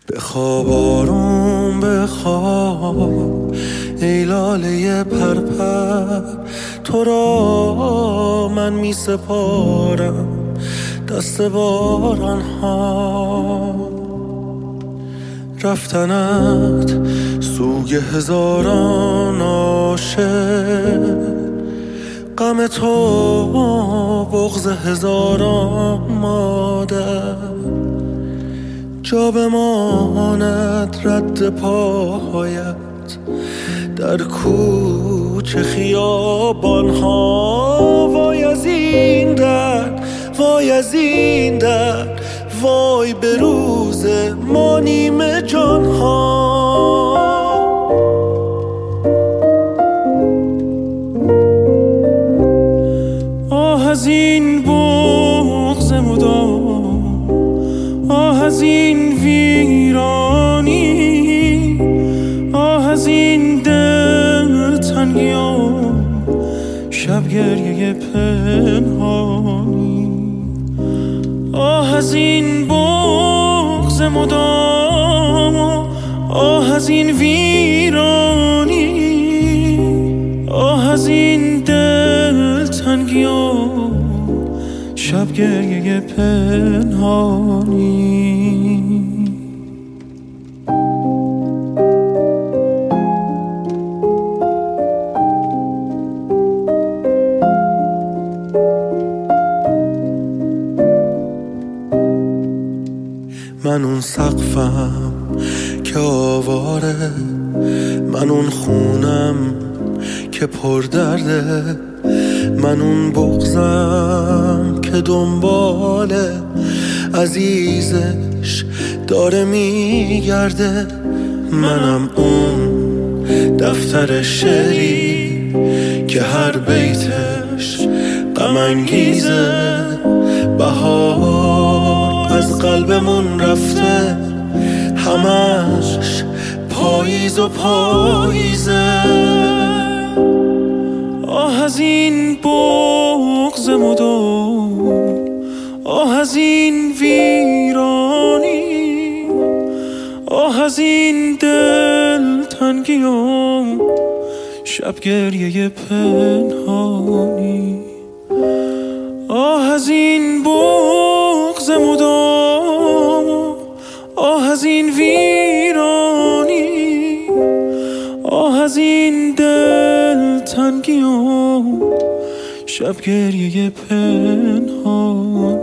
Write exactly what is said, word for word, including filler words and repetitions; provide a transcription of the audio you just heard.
بخواب آروم بخواب ای لاله پرپر، تو را من می سپارم دست باران ها. رفتنت سوگ هزاران عاشق، غم تو بغض هزاران مادر. جا بماند رد پایت در کوچه خیابان ها. وای از این درد، وای از این درد، وای به روز ما نیمه جان ها. آه از این بغض مدام، آه از این ویرانی، آه از این دل تنگیان، شب گریه پنهانی. آه از این بغض مدام، آه از این ویرانی، آه از این دل تنگیان، شب گریه پنهانی. من اون سقفم که آواره، من اون خونم که پر درده، من اون بغضم که دنبال عزیزش داره میگرده. منم اون دفتر شعری که هر بیتش غم انگیزه. بهار از قلبمون رفته، همش پاییز و پاییزه. آه از این بغض مدام، آه از این ویرانی، آه از این دل تنگیام، شب گریه پنهانی. آه از این بغض مدام، آه از این ویرانی، آه از این دل تنگیام، شب گریه پنهانی.